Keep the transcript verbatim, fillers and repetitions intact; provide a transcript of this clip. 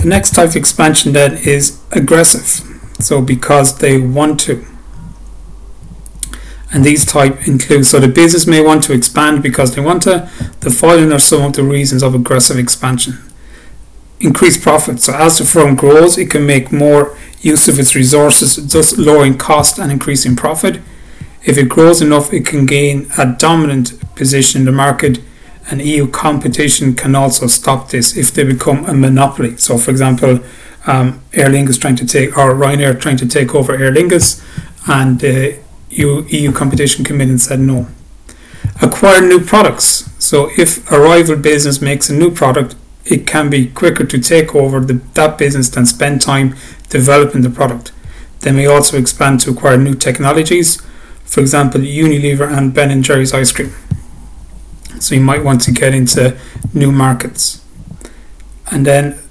The next type of expansion then is aggressive. So because they want to. And these type include, so the business may want to expand because they want to. The following are some of the reasons of aggressive expansion. Increased profit. So as the firm grows, it can make more use of its resources, thus lowering cost and increasing profit. If it grows enough, it can gain a dominant position in the market, and E U competition can also stop this if they become a monopoly. So for example, um, Aer Lingus trying to take, or Ryanair trying to take over Aer Lingus, and uh, E U competition came in and said no. Acquire new products. So if a rival business makes a new product, it can be quicker to take over the, that business than spend time developing the product. They may also expand to acquire new technologies. For example, Unilever and Ben and Jerry's ice cream. So you might want to get into new markets. And then